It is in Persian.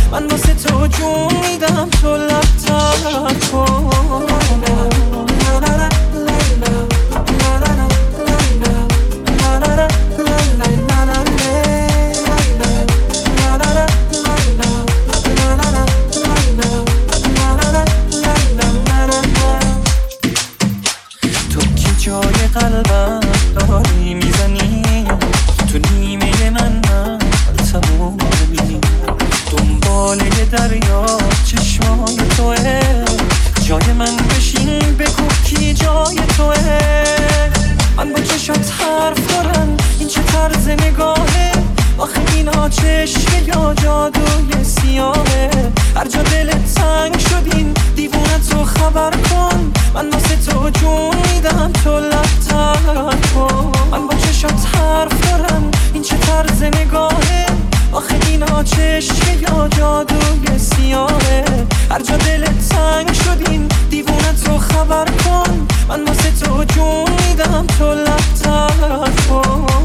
من واسه تو جون میدم تو لبتر کن. تو که جای قلبم داری میزنی، تو نیمه من تمومی، دنباله دریا چشمای توه، جای من بشین بگو کی جای توه. من با چشات حرف دارم، این چه طرز نگاهه، آخه اینا چشمه یا جادوی سیاهه. هر جا دلت تنگ شدین دیوونت رو خبر کن، من واسه تو جون میدم تو لبتر کن. من با چشات حرف دارم، این چه طرز نگاهه، آخه اینا چشمه یا جادوی سیاهه. هر جا دلت تنگ شدین دیوونت رو خبر کن، من واسه تو جون میدم تو لبتر کن.